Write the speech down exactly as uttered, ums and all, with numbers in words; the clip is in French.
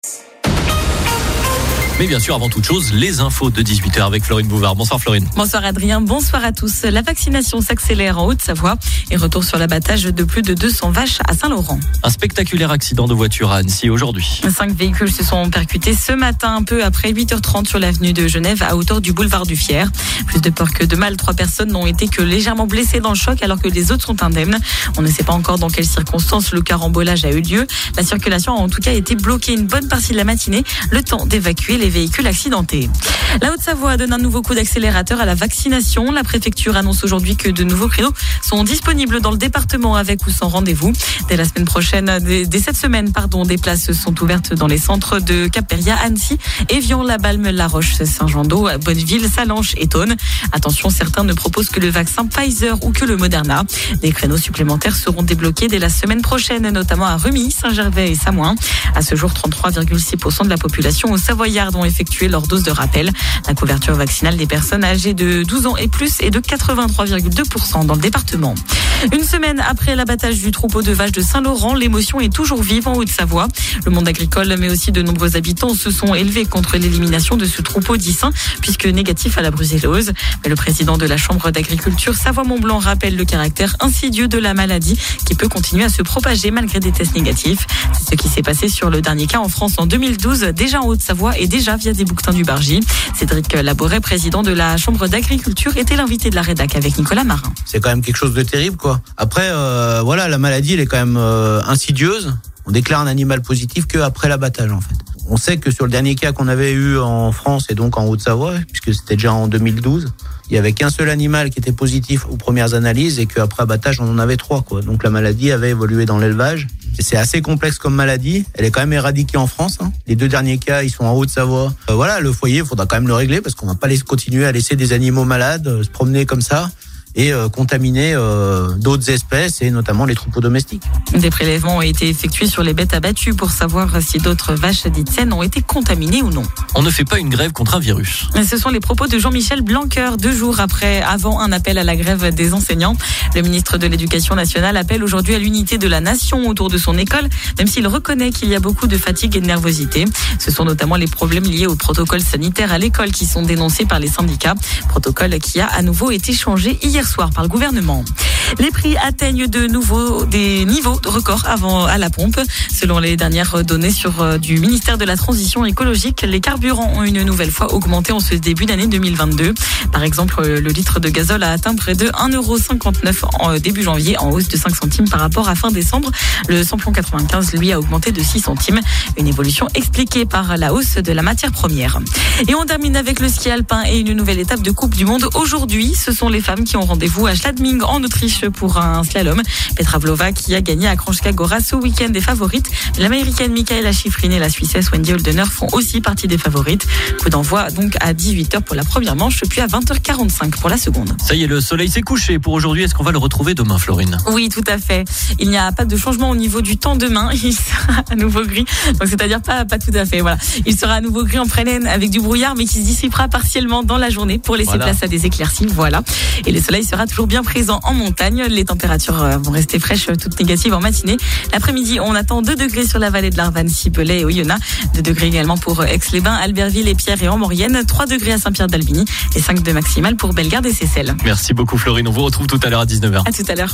Mais bien sûr, avant toute chose, les infos de dix-huit heures avec Florine Bouvard. Bonsoir Florine. Bonsoir Adrien, bonsoir à tous. La vaccination s'accélère en Haute-Savoie et retour sur l'abattage de plus de deux cents vaches à Saint-Laurent. Un spectaculaire accident de voiture à Annecy aujourd'hui. Cinq véhicules se sont percutés ce matin, un peu après huit heures trente sur l'avenue de Genève, à hauteur du boulevard du Fier. Plus de peur que de mal, trois personnes n'ont été que légèrement blessées dans le choc alors que les autres sont indemnes. On ne sait pas encore dans quelles circonstances le carambolage a eu lieu. La circulation a en tout cas été bloquée une bonne partie de la matinée, le temps d'évacuer les véhicules accidentés. La Haute-Savoie donne un nouveau coup d'accélérateur à la vaccination. La préfecture annonce aujourd'hui que de nouveaux créneaux sont disponibles dans le département avec ou sans rendez-vous. Dès la semaine prochaine, dès, dès cette semaine, pardon, des places sont ouvertes dans les centres de Cap-Péria, Annecy, Évian, La Balme, La Roche, Saint-Jean-d'Eau, Bonneville, Sallanches et Thônes. Attention, certains ne proposent que le vaccin Pfizer ou que le Moderna. Des créneaux supplémentaires seront débloqués dès la semaine prochaine, notamment à Remy, Saint-Gervais et Samoin. À ce jour, trente-trois virgule six pour cent de la population savoyarde ont effectué leur dose de rappel. La couverture vaccinale des personnes âgées de douze ans et plus est de quatre-vingt-trois virgule deux pour cent dans le département. Une semaine après l'abattage du troupeau de vaches de Saint-Laurent, l'émotion est toujours vive en Haute-Savoie. Le monde agricole, mais aussi de nombreux habitants, se sont élevés contre l'élimination de ce troupeau dit sain, puisque négatif à la brucellose. Mais le président de la Chambre d'agriculture Savoie-Mont-Blanc rappelle le caractère insidieux de la maladie qui peut continuer à se propager malgré des tests négatifs. C'est ce qui s'est passé sur le dernier cas en France en deux mille douze, déjà en Haute-Savoie et déjà via des bouquetins du Bargy. Cédric Laboret, président de la Chambre d'agriculture, était l'invité de la rédac avec Nicolas Marin. C'est quand même quelque chose de terrible, quoi. Après, euh, voilà, la maladie, elle est quand même euh, insidieuse. On déclare un animal positif qu'après l'abattage, en fait. On sait que sur le dernier cas qu'on avait eu en France et donc en Haute-Savoie, puisque c'était déjà en deux mille douze, il y avait qu'un seul animal qui était positif aux premières analyses et qu'après abattage, on en avait trois, quoi. Donc la maladie avait évolué dans l'élevage. Et c'est assez complexe comme maladie. Elle est quand même éradiquée en France, hein. Les deux derniers cas, ils sont en Haute-Savoie. Euh, voilà, le foyer, il faudra quand même le régler parce qu'on va pas laisser continuer à laisser des animaux malades euh, se promener comme ça et euh, contaminer euh, d'autres espèces et notamment les troupeaux domestiques. Des prélèvements ont été effectués sur les bêtes abattues pour savoir si d'autres vaches dites saines ont été contaminées ou non. On ne fait pas une grève contre un virus. Ce sont les propos de Jean-Michel Blanquer, deux jours après, avant un appel à la grève des enseignants. Le ministre de l'Éducation nationale appelle aujourd'hui à l'unité de la nation autour de son école, même s'il reconnaît qu'il y a beaucoup de fatigue et de nervosité. Ce sont notamment les problèmes liés au protocole sanitaire à l'école qui sont dénoncés par les syndicats. Protocole qui a à nouveau été changé hier soir par le gouvernement. Les prix atteignent de nouveau des niveaux de record avant à la pompe. Selon les dernières données sur du ministère de la Transition écologique, les carburants ont une nouvelle fois augmenté en ce début d'année deux mille vingt-deux. Par exemple, le litre de gazole a atteint près de un euro cinquante-neuf en début janvier, en hausse de cinq centimes par rapport à fin décembre. Le samplon quatre-vingt-quinze, lui, a augmenté de six centimes. Une évolution expliquée par la hausse de la matière première. Et on termine avec le ski alpin et une nouvelle étape de Coupe du Monde. Aujourd'hui, ce sont les femmes qui ont rendez-vous à Schladming en Autriche pour un slalom. Petra Vlova qui a gagné à Kranjska Gora ce week-end est favorite. L'américaine Michaela Schifrin et la Suissesse Wendy Holdener font aussi partie des favorites. Coup d'envoi donc à dix-huit heures pour la première manche, puis à vingt heures quarante-cinq pour la seconde. Ça y est, le soleil s'est couché pour aujourd'hui. Est-ce qu'on va le retrouver demain, Florine ? Oui, tout à fait. Il n'y a pas de changement au niveau du temps demain. Il sera à nouveau gris. Donc, c'est-à-dire pas, pas tout à fait. Voilà. Il sera à nouveau gris en pleine avec du brouillard, mais qui se dissipera partiellement dans la journée pour laisser voilà. place à des éclaircies. Voilà. Et le soleil sera toujours bien présent en montagne. Les températures vont rester fraîches, toutes négatives en matinée. L'après-midi, on attend deux degrés sur la vallée de l'Arvanne, Cipellet et Oyonnax. deux degrés également pour Aix-les-Bains, Albertville et Pierre et en Maurienne. trois degrés à Saint-Pierre-d'Albigny et cinq de maximal pour Bellegarde et Seyssel. Merci beaucoup, Florine. On vous retrouve tout à l'heure à dix-neuf heures. À tout à l'heure.